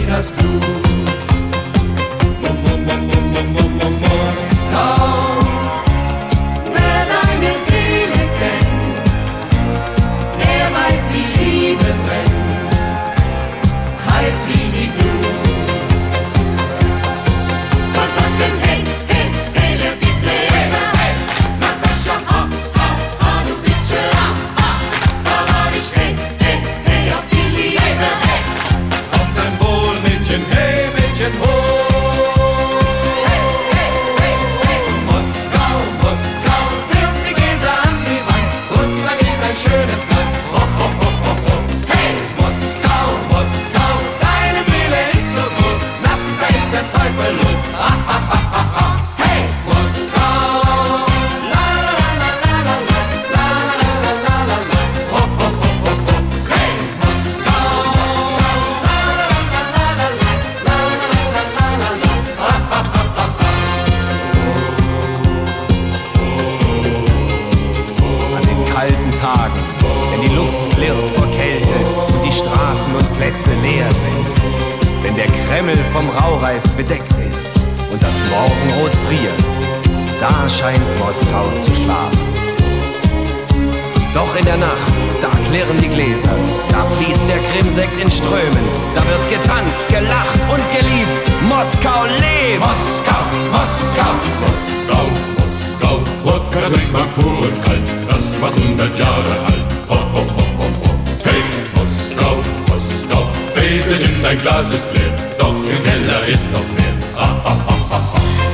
das Blut. Moskau, wer deine Seele kennt, der weiß, die Liebe brennt, heiß wie die Glut. Was sagt denn hey, hey, hey, lebt die Bläser, hey, Natascha, du bist schön, da war ich, hey, hey, hey, auf die Liebe, hey, auf dein Wohl, Mädchen, hey, Mädchen, hoch. Schönes Land, ho, ho, ho, ho, ho. Hey, Moskau, Moskau, deine Seele ist so groß, nachts da ist der Teufel los, ha, ha, ha, ha, ha. Hey, Moskau, la, la, la, la, la, la, la, la, la, la, la, ho, ho, ho, ho, ho. Hey, Moskau, la, la, la, la, la, la, la, la, la, la, la, ha, ha, ha, ha, ha. An den kalten Tagen, wenn die Luft klirrt vor Kälte und die Straßen und Plätze leer sind, wenn der Kreml vom Raureif bedeckt ist und das Morgenrot friert, da scheint Moskau zu schlafen. Doch in der Nacht, da klirren die Gläser, da fließt der Krimsekt in Strömen, da wird getanzt, gelacht und geliebt. Moskau lebt! Moskau, Moskau, Moskau, Moskau, Wodka trinkt man pur und kalt, das war 100 Jahre alt. Ho, ho, ho, ho, ho. Hey, Moskau, Moskau, Väterchen, dein Glas ist leer, doch im Keller ist noch mehr. Ha, ha, ha, ha, ha.